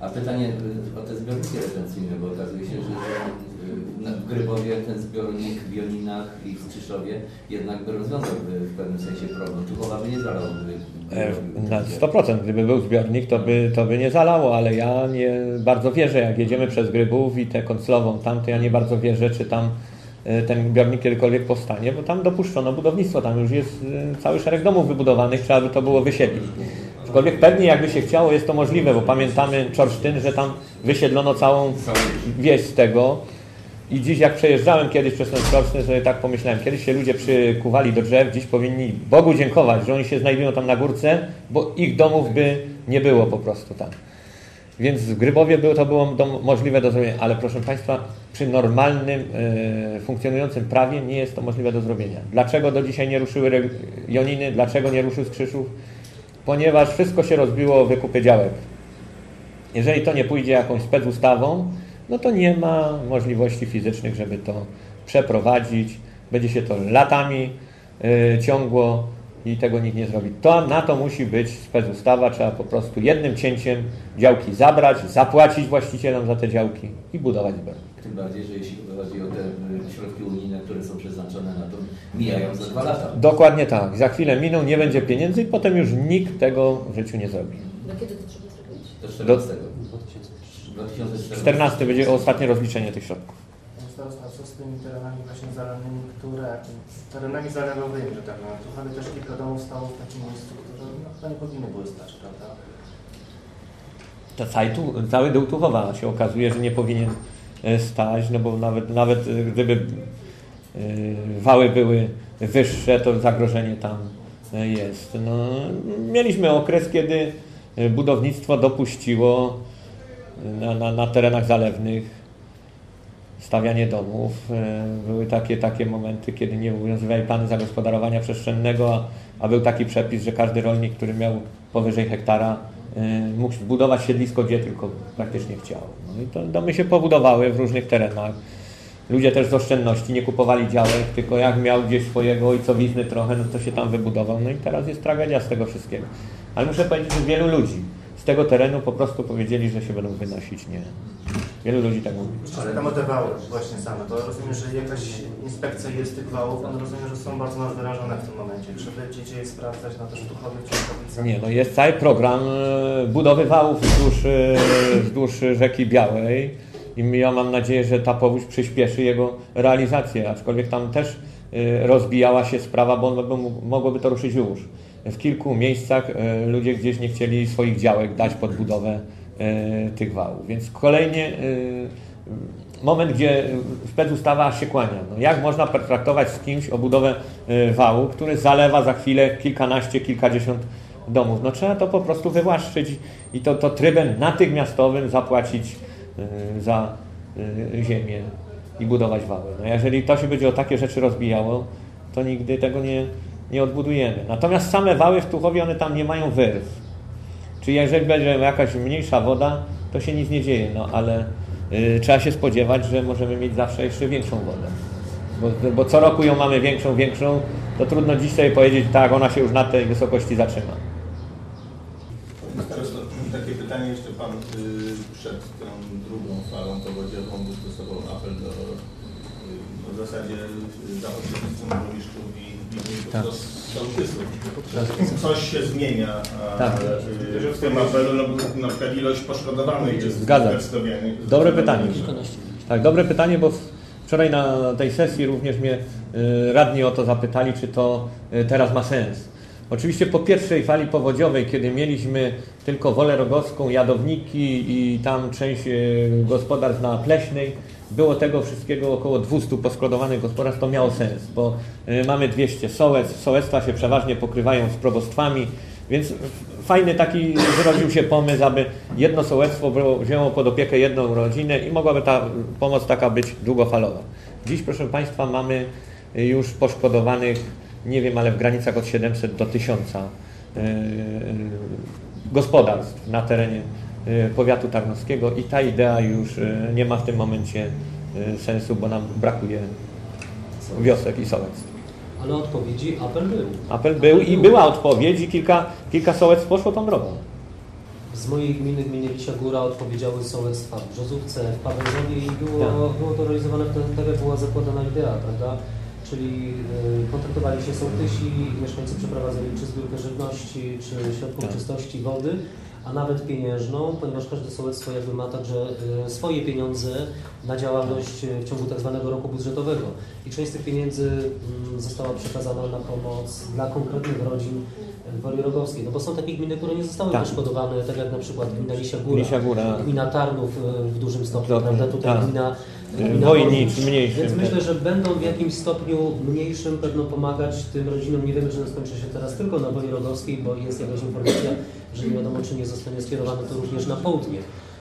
A pytanie o te zbiorniki retencyjne, bo okazuje się, że w Grybowie ten zbiornik w Joninach i w Strzyszowie jednak by rozwiązał w pewnym sensie problem. Tuchowa by nie zalał. Na 100%, gdyby był zbiornik, to by nie zalało, ale ja nie bardzo wierzę, jak jedziemy przez Grybów i tę Konclową tam, to ja nie bardzo wierzę, czy tam ten zbiornik kiedykolwiek powstanie, bo tam dopuszczono budownictwo, tam już jest cały szereg domów wybudowanych, trzeba by to było wysiedlić. Aczkolwiek pewnie jakby się chciało, jest to możliwe, bo pamiętamy Czorsztyn, że tam wysiedlono całą wieś z tego. I dziś jak przejeżdżałem kiedyś przez ten Czorsztyn, sobie tak pomyślałem, kiedyś się ludzie przykuwali do drzew, dziś powinni Bogu dziękować, że oni się znajdują tam na górce, bo ich domów by nie było po prostu tam. Więc w Grybowie to było możliwe do zrobienia, ale proszę Państwa, przy normalnym, funkcjonującym prawie nie jest to możliwe do zrobienia. Dlaczego do dzisiaj nie ruszyły Joniny, dlaczego nie ruszył Skrzyszów? Ponieważ wszystko się rozbiło o wykupy działek. Jeżeli to nie pójdzie jakąś specustawą, no to nie ma możliwości fizycznych, żeby to przeprowadzić. Będzie się to latami ciągło i tego nikt nie zrobi. Na to musi być specustawa, trzeba po prostu jednym cięciem działki zabrać, zapłacić właścicielom za te działki i budować zbiornik. Tym bardziej, że jeśli chodzi o te środki unijne, które są przeznaczone na to, mijają za 2 lata. Dokładnie tak. Za chwilę miną, nie będzie pieniędzy i potem już nikt tego w życiu nie zrobi. Do kiedy to trzeba zrobić? Do 14. 14 będzie ostatnie rozliczenie tych środków. Starosta, co z tymi terenami właśnie zalanymi, terenami zalewowymi, że tak powiem. Tu ale też kilka domów stało w takim miejscu, które chyba nie powinny były stać, prawda? To cały dół Tuchowa się okazuje, że nie powinien stać, no bo nawet gdyby wały były wyższe, to zagrożenie tam jest. No, mieliśmy okres, kiedy budownictwo dopuściło na terenach zalewnych stawianie domów. Były takie momenty, kiedy nie obowiązywały plany zagospodarowania przestrzennego, a był taki przepis, że każdy rolnik, który miał powyżej hektara, mógł zbudować siedlisko, gdzie tylko praktycznie chciał. No i to domy się pobudowały w różnych terenach. Ludzie też z oszczędności nie kupowali działek, tylko jak miał gdzieś swojego ojcowizny trochę, no to się tam wybudował. No i teraz jest tragedia z tego wszystkiego. Ale muszę powiedzieć, że wielu ludzi z tego terenu po prostu powiedzieli, że się będą wynosić. Nie. Wielu ludzi tak mówi. Ale tam o te wały właśnie same, to rozumiem, że jakaś inspekcja jest tych wałów, ale rozumiem, że są bardzo nadwyrężone w tym momencie. Czy będziecie je sprawdzać na też Tuchowie czy Czechowicach? Nie, no jest cały program budowy wałów wzdłuż rzeki Białej i ja mam nadzieję, że ta powódź przyspieszy jego realizację, aczkolwiek tam też rozbijała się sprawa, bo mogłoby to ruszyć już. W kilku miejscach ludzie gdzieś nie chcieli swoich działek dać pod budowę tych wałów. Więc kolejnie moment, gdzie specustawa się kłania. No jak można traktować z kimś o budowę wału, który zalewa za chwilę kilkanaście, kilkadziesiąt domów? No trzeba to po prostu wywłaszczyć i to trybem natychmiastowym zapłacić za ziemię i budować wały. No jeżeli to się będzie o takie rzeczy rozbijało, to nigdy tego nie odbudujemy. Natomiast same wały w Tuchowie, one tam nie mają wyrw. Czyli jeżeli będzie jakaś mniejsza woda, to się nic nie dzieje, no ale trzeba się spodziewać, że możemy mieć zawsze jeszcze większą wodę. Bo co roku ją mamy większą, to trudno dziś sobie powiedzieć, tak, ona się już na tej wysokości zatrzyma. Teraz takie pytanie jeszcze Pan przed tą drugą falą powodziową wystosował apel w zasadzie za pośrednictwem burmistrzów i sołtysów. Coś się zmienia w tym apelu, no bo na przykład ilość poszkodowanych jest przedstawianych. Dobre pytanie. Tak, dobre pytanie, bo wczoraj na tej sesji również mnie radni o to zapytali, czy to teraz ma sens. Oczywiście po pierwszej fali powodziowej, kiedy mieliśmy tylko Wolę Rogowską, Jadowniki i tam część gospodarstw na Pleśnej, było tego wszystkiego około 200 poszkodowanych gospodarstw, to miało sens, bo mamy 200 sołectw, sołectwa się przeważnie pokrywają z probostwami, więc fajny taki zrodził się pomysł, aby jedno sołectwo wzięło pod opiekę jedną rodzinę i mogłaby ta pomoc taka być długofalowa. Dziś, proszę Państwa, mamy już poszkodowanych, nie wiem, ale w granicach od 700 do 1000 gospodarstw na terenie powiatu tarnowskiego i ta idea już nie ma w tym momencie sensu, bo nam brakuje wiosek i sołectw. Ale odpowiedzi apel był. Apel był i była odpowiedź i kilka sołectw poszło tą drogą. Z mojej gminy Lisia Góra odpowiedziały sołectwa w Brzozówce, w Pawęzowie i było to realizowane tak, jak była zakładana idea, prawda? Czyli kontaktowali się sołtysi, mieszkańcy przeprowadzali czy zbiórkę żywności, czy środków czystości, wody, a nawet pieniężną, ponieważ każde sołectwo jakby ma także swoje pieniądze na działalność w ciągu tak zwanego roku budżetowego. I część z tych pieniędzy została przekazana na pomoc dla konkretnych rodzin w Woli Rogowskiej. No bo są takie gminy, które nie zostały poszkodowane, tak jak na przykład gmina Lisia Góra, gmina Tarnów w dużym stopniu, prawda? Tutaj gmina Wojnicz mniejszy. Więc myślę, że będą w jakimś stopniu mniejszym pewno pomagać tym rodzinom. Nie wiemy, czy to skończy się teraz tylko na Woli Rogowskiej, bo jest jakaś informacja, że nie wiadomo, czy nie zostanie skierowane to również na południe.